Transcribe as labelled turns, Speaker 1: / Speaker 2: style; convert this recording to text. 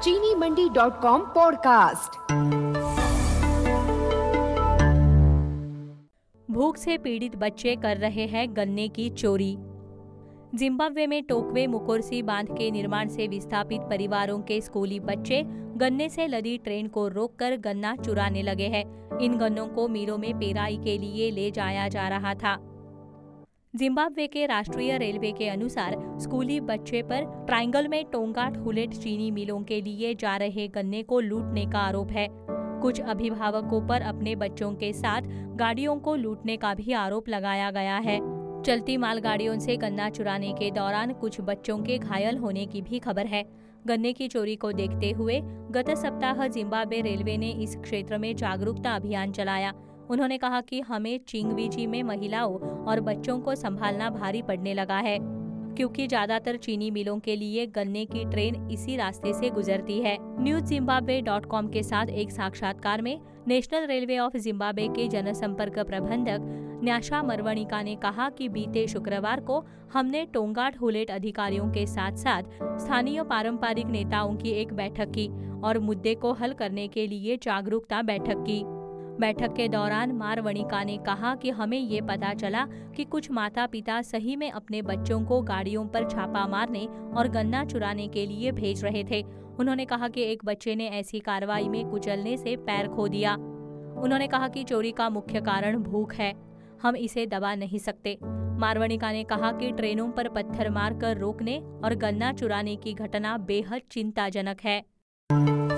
Speaker 1: चीनीमंडी.com podcast.
Speaker 2: भूख से पीड़ित बच्चे कर रहे हैं गन्ने की चोरी। जिम्बाब्वे में टोकवे मुकोर्सी बांध के निर्माण से विस्थापित परिवारों के स्कूली बच्चे गन्ने से लदी ट्रेन को रोककर गन्ना चुराने लगे हैं। इन गन्नों को मिलों में पेराई के लिए ले जाया जा रहा था। जिम्बाब्वे के राष्ट्रीय रेलवे के अनुसार स्कूली बच्चे पर ट्रायंगल में टोंगाट हुलेट चीनी मिलों के लिए जा रहे गन्ने को लूटने का आरोप है। कुछ अभिभावकों पर अपने बच्चों के साथ गाड़ियों को लूटने का भी आरोप लगाया गया है। चलती मालगाड़ियों से गन्ना चुराने के दौरान कुछ बच्चों के घायल होने की भी खबर है। गन्ने की चोरी को देखते हुए गत सप्ताह जिम्बाब्वे रेलवे ने इस क्षेत्र में जागरूकता अभियान चलाया। उन्होंने कहा कि हमें चिंगवीजी में महिलाओं और बच्चों को संभालना भारी पड़ने लगा है, क्योंकि ज्यादातर चीनी मिलों के लिए गन्ने की ट्रेन इसी रास्ते से गुजरती है। newszimbabwe.com के साथ एक साक्षात्कार में नेशनल रेलवे ऑफ जिम्बाब्वे के जनसंपर्क प्रबंधक न्याशा मरवणिका ने कहा कि बीते शुक्रवार को हमने टोंगाट हुलेट अधिकारियों के साथ साथ स्थानीय पारंपरिक नेताओं की एक बैठक की और मुद्दे को हल करने के लिए जागरूकता बैठक की। बैठक के दौरान मारवणिका ने कहा कि हमें ये पता चला कि कुछ माता पिता सही में अपने बच्चों को गाड़ियों पर छापा मारने और गन्ना चुराने के लिए भेज रहे थे। उन्होंने कहा कि एक बच्चे ने ऐसी कार्रवाई में कुचलने से पैर खो दिया। उन्होंने कहा कि चोरी का मुख्य कारण भूख है, हम इसे दबा नहीं सकते। मारवणिका ने कहा कि ट्रेनों पर पत्थर मारकर रोकने और गन्ना चुराने की घटना बेहद चिंताजनक है।